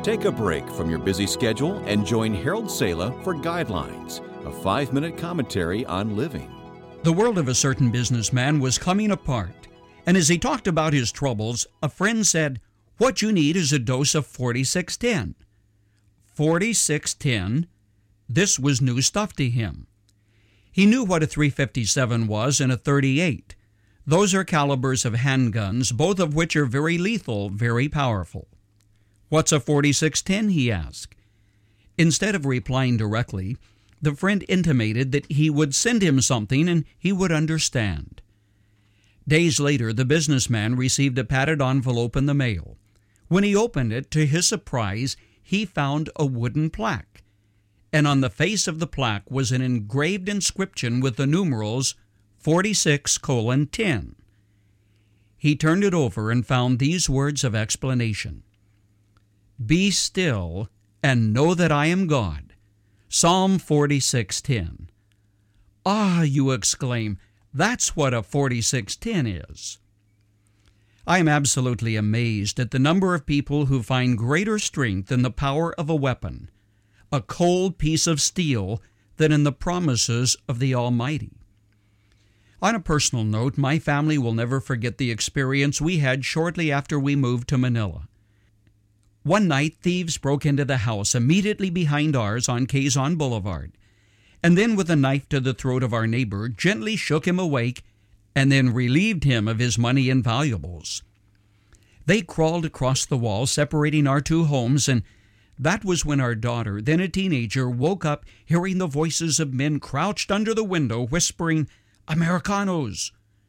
Take a break from your busy schedule and join Harold Sala for Guidelines, a 5-minute commentary on living. The world of a certain businessman was coming apart, and as he talked about his troubles, a friend said, "What you need is a dose of 4610. 4610? This was new stuff to him. He knew what a 357 was and a 38. Those are calibers of handguns, both of which are very lethal, very powerful. "What's a 4610? He asked. Instead of replying directly, the friend intimated that he would send him something and he would understand. Days later, the businessman received a padded envelope in the mail. When he opened it, to his surprise, he found a wooden plaque. And on the face of the plaque was an engraved inscription with the numerals 46:10. He turned it over and found these words of explanation: "Be still and know that I am God." Psalm 46:10. "Ah," you exclaim, "that's what a 4610 is." I am absolutely amazed at the number of people who find greater strength in the power of a weapon, a cold piece of steel, than in the promises of the Almighty. On a personal note, my family will never forget the experience we had shortly after we moved to Manila. One night, thieves broke into the house immediately behind ours on Quezon Boulevard, and then with a knife to the throat of our neighbor, gently shook him awake and then relieved him of his money and valuables. They crawled across the wall separating our two homes, and that was when our daughter, then a teenager, woke up hearing the voices of men crouched under the window whispering, "Americanos."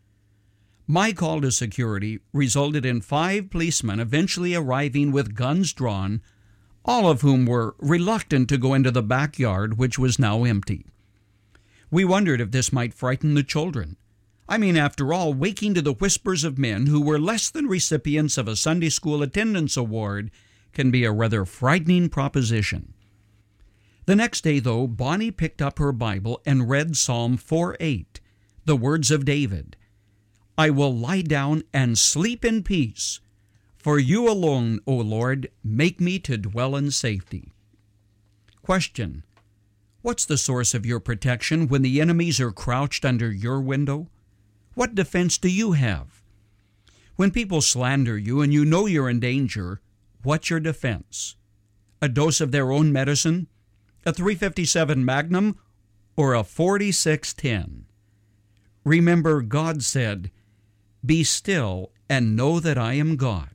My call to security resulted in 5 policemen eventually arriving with guns drawn, all of whom were reluctant to go into the backyard, which was now empty. We wondered if this might frighten the children. I mean, after all, waking to the whispers of men who were less than recipients of a Sunday school attendance award can be a rather frightening proposition. The next day, though, Bonnie picked up her Bible and read Psalm 4:8, the words of David. "I will lie down and sleep in peace, for you alone, O Lord, make me to dwell in safety." Question: what's the source of your protection when the enemies are crouched under your window? What defense do you have? When people slander you and you know you're in danger, what's your defense? A dose of their own medicine? A 357 Magnum? Or a 4610? Remember, God said, "Be still and know that I am God."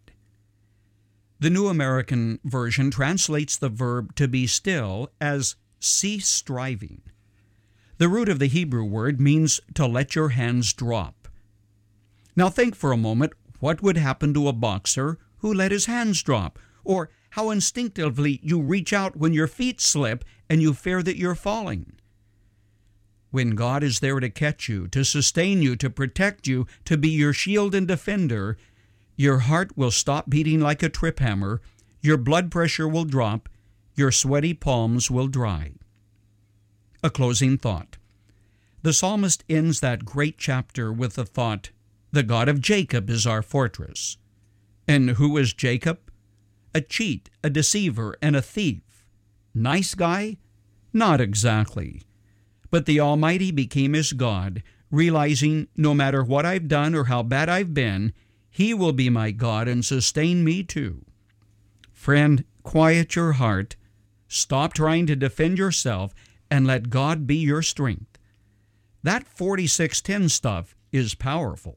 The New American Version translates the verb to be still as cease striving. The root of the Hebrew word means to let your hands drop. Now think for a moment what would happen to a boxer who let his hands drop, or how instinctively you reach out when your feet slip and you fear that you're falling. When God is there to catch you, to sustain you, to protect you, to be your shield and defender, your heart will stop beating like a trip hammer, your blood pressure will drop, your sweaty palms will dry. A closing thought. The psalmist ends that great chapter with the thought, "The God of Jacob is our fortress." And who is Jacob? A cheat, a deceiver, and a thief. Nice guy? Not exactly. But the Almighty became his God, realizing no matter what I've done or how bad I've been, He will be my God and sustain me too. Friend, quiet your heart, stop trying to defend yourself, and let God be your strength. That 4610 stuff is powerful.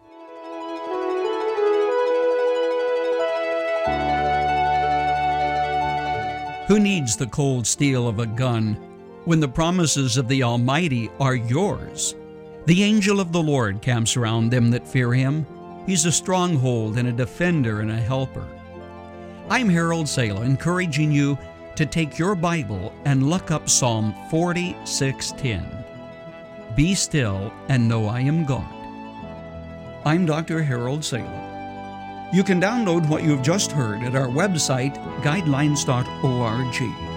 Who needs the cold steel of a gun when the promises of the Almighty are yours? The angel of the Lord camps around them that fear Him. He's a stronghold and a defender and a helper. I'm Harold Sala, encouraging you to take your Bible and look up Psalm 46:10. Be still and know I am God. I'm Dr. Harold Sala. You can download what you've just heard at our website, guidelines.org.